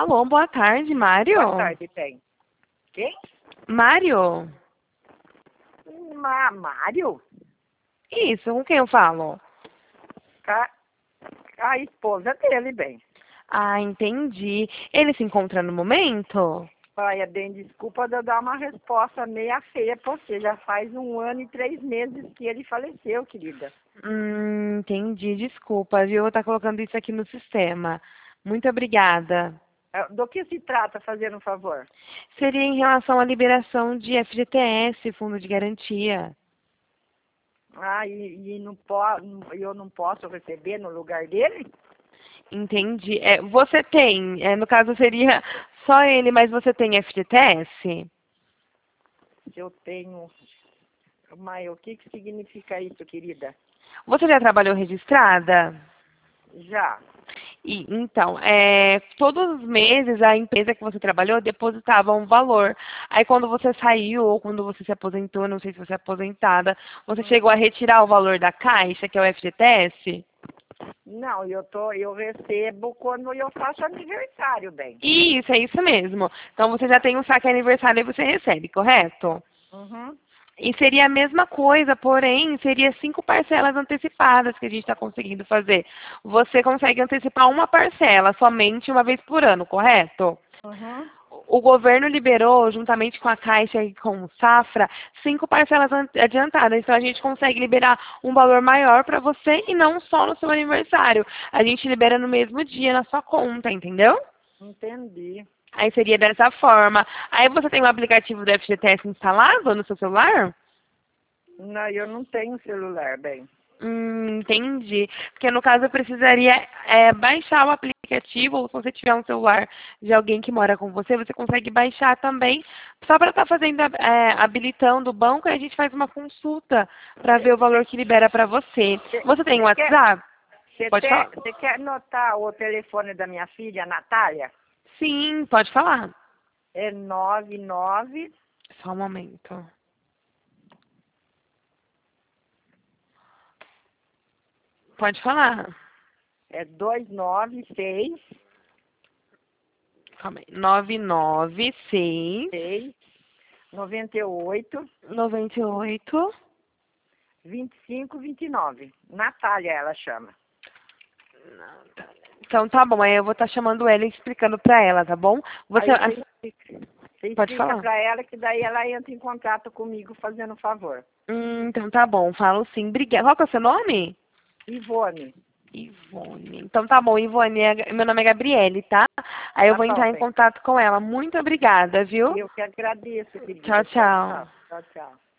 Alô, boa tarde, Mário? Boa tarde, bem. Quem? Mário? Mário? Isso, com quem eu falo? A, a esposa dele, bem. Ah, entendi. Ele se encontra no momento? Olha, bem, desculpa de eu dar uma resposta meia feia pra você. Já faz 1 ano e 3 meses que ele faleceu, querida. Entendi. Desculpa, viu? Eu vou estar colocando isso aqui no sistema. Muito obrigada. Do que se trata, fazendo um favor? Seria em relação à liberação de FGTS, Fundo de Garantia. Ah, e não eu não posso receber no lugar dele? Entendi. Você tem, no caso seria só ele, mas você tem FGTS? Eu tenho. Mas o que significa isso, querida? Você já trabalhou registrada? Já. Então, todos os meses a empresa que você trabalhou depositava um valor. Aí quando você saiu ou quando você se aposentou, não sei se você é aposentada, você chegou a retirar o valor da caixa, que é o FGTS? Não, eu recebo quando eu faço aniversário, bem. Isso, é isso mesmo. Então você já tem um saque aniversário e você recebe, correto? Uhum. E seria a mesma coisa, porém, seria 5 parcelas antecipadas que a gente está conseguindo fazer. Você consegue antecipar uma parcela somente uma vez por ano, correto? Uhum. O governo liberou, juntamente com a Caixa e com o Safra, 5 parcelas adiantadas. Então, a gente consegue liberar um valor maior para você e não só no seu aniversário. A gente libera no mesmo dia na sua conta, entendeu? Entendi. Aí seria dessa forma. Aí você tem o aplicativo do FGTS instalado no seu celular? Não, eu não tenho celular, bem. Entendi. Porque no caso eu precisaria baixar o aplicativo, ou se você tiver um celular de alguém que mora com você, você consegue baixar também, só para estar fazendo, habilitando o banco, e a gente faz uma consulta para ver o valor que libera para você. Você tem WhatsApp? Pode falar. Você quer anotar o telefone da minha filha, Natália? Sim, pode falar. É 99. Só um momento. Pode falar. É 296 Calma aí. 996 6 98 98. 25 29. Natália, ela chama. Então tá bom, aí eu vou estar chamando ela e explicando pra ela, tá bom? Você, Aí você pode explica falar? pra ela que daí ela entra em contato comigo fazendo um favor. Então tá bom, falo sim. Obrigada. Qual que é o seu nome? Ivone. Ivone. Então tá bom, Ivone, meu nome é Gabriele, tá? Aí eu Tá vou bom, entrar em bem. contato com ela. Muito obrigada, viu? Eu que agradeço, Tchau, querida. Tchau, tchau. tchau. Tchau, tchau.